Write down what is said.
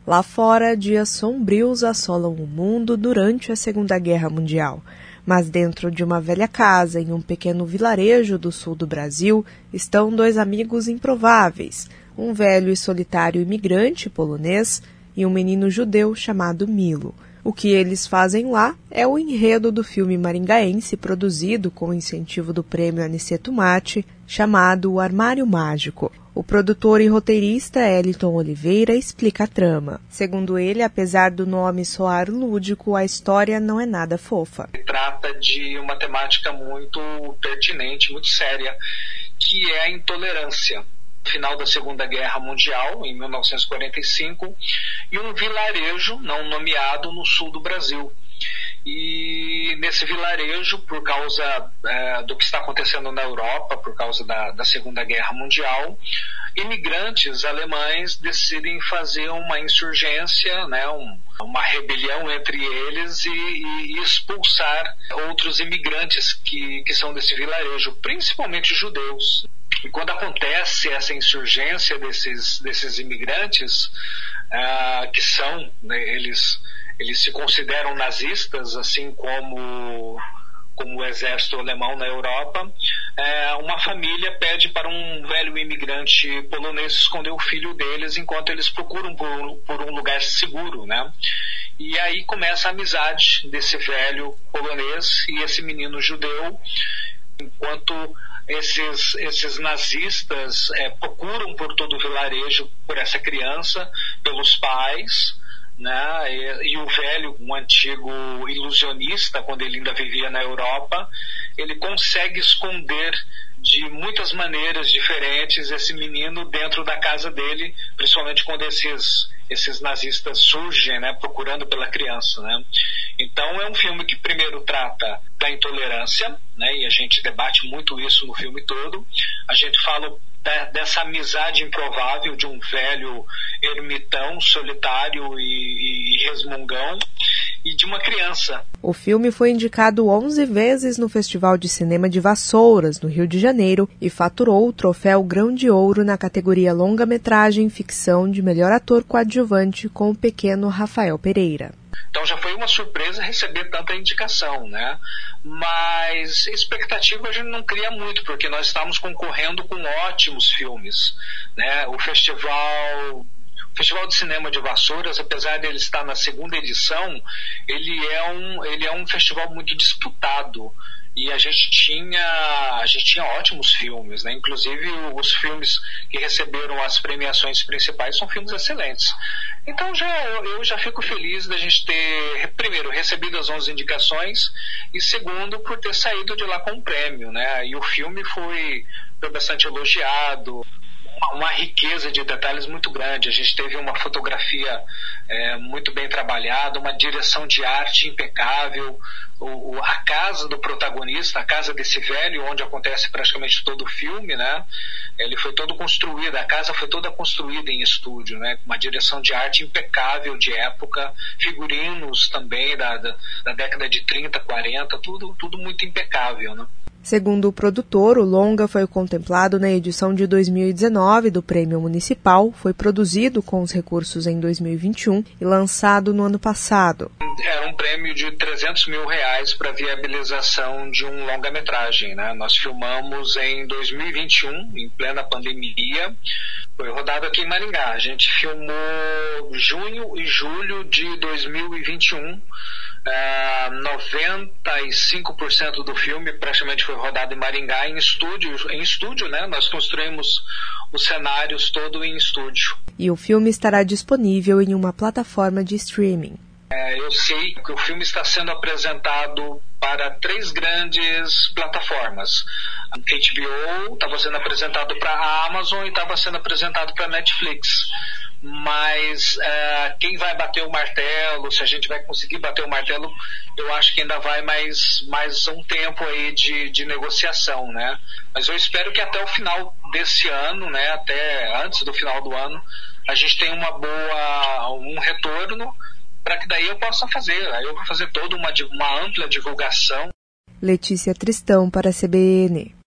Lá fora, dias sombrios assolam o mundo durante a Segunda Guerra Mundial. Mas dentro de uma velha casa, em um pequeno vilarejo do sul do Brasil, estão dois amigos improváveis, um velho e solitário imigrante polonês e um menino judeu chamado Milo. O que eles fazem lá é o enredo do filme maringaense produzido com incentivo do prêmio Aniceto Matti, chamado O Armário Mágico. O produtor e roteirista Eliton Oliveira explica a trama. Segundo ele, apesar do nome soar lúdico, a história não é nada fofa. Trata de uma temática muito pertinente, muito séria, que é a intolerância. Final da Segunda Guerra Mundial, em 1945, e um vilarejo não nomeado no sul do Brasil. E nesse vilarejo, por causa do que está acontecendo na Europa, por causa da Segunda Guerra Mundial, imigrantes alemães decidem fazer uma insurgência, né, uma rebelião entre eles e expulsar outros imigrantes que são desse vilarejo, principalmente judeus. E quando acontece essa insurgência desses imigrantes, que são, né, eles se consideram nazistas, assim como o exército alemão na Europa, uma família pede para um velho imigrante polonês esconder o filho deles enquanto eles procuram por um lugar seguro, né? E aí começa a amizade desse velho polonês e esse menino judeu, enquanto esses nazistas procuram por todo o vilarejo por essa criança, pelos pais, né? E o velho, um antigo ilusionista, quando ele ainda vivia na Europa, ele consegue esconder de muitas maneiras diferentes esse menino dentro da casa dele, principalmente quando esses nazistas surgem, né, procurando pela criança, né? Então é um filme que primeiro trata da intolerância, né, e a gente debate muito isso no filme todo. A gente fala dessa amizade improvável de um velho ermitão, solitário e resmungão, e de uma criança. O filme foi indicado 11 vezes no Festival de Cinema de Vassouras, no Rio de Janeiro, e faturou o troféu Grão de Ouro na categoria longa-metragem ficção de melhor ator coadjuvante com o pequeno Rafael Pereira. Então já foi uma surpresa receber tanta indicação, né? Mas expectativa a gente não cria muito, porque nós estamos concorrendo com ótimos filmes, né? O Festival de Cinema de Vassouras, apesar de ele estar na segunda edição, ele é um festival muito disputado. E a gente tinha ótimos filmes, né? Inclusive os filmes que receberam as premiações principais são filmes excelentes. Então eu já fico feliz da gente ter, primeiro, recebido as 11 indicações e, segundo, por ter saído de lá com um prêmio, né? E o filme foi bastante elogiado, uma riqueza de detalhes muito grande. A gente teve uma fotografia muito bem trabalhada, uma direção de arte impecável, a casa do protagonista, a casa desse velho, onde acontece praticamente todo o filme, né? Ele foi todo construído, a casa foi toda construída em estúdio, né? Uma direção de arte impecável de época, figurinos também da década de 30, 40, tudo muito impecável, né? Segundo o produtor, o longa foi contemplado na edição de 2019 do Prêmio Municipal, foi produzido com os recursos em 2021 e lançado no ano passado. Era um prêmio de R$300 mil para viabilização de um longa-metragem, né? Nós filmamos em 2021, em plena pandemia, foi rodado aqui em Maringá. A gente filmou junho e julho de 2021. 95% do filme praticamente foi rodado em Maringá em estúdio, né? Nós construímos os cenários todo em estúdio. E o filme estará disponível em uma plataforma de streaming. Eu sei que o filme está sendo apresentado para 3 grandes plataformas. A HBO estava sendo apresentado para a Amazon e estava sendo apresentado para a Netflix. Mas quem vai bater o martelo, se a gente vai conseguir bater o martelo, eu acho que ainda vai mais um tempo aí de negociação, né? Mas eu espero que até o final desse ano, né, até antes do final do ano, a gente tenha um retorno para que daí eu possa fazer. Aí eu vou fazer toda uma ampla divulgação. Letícia Tristão para a CBN.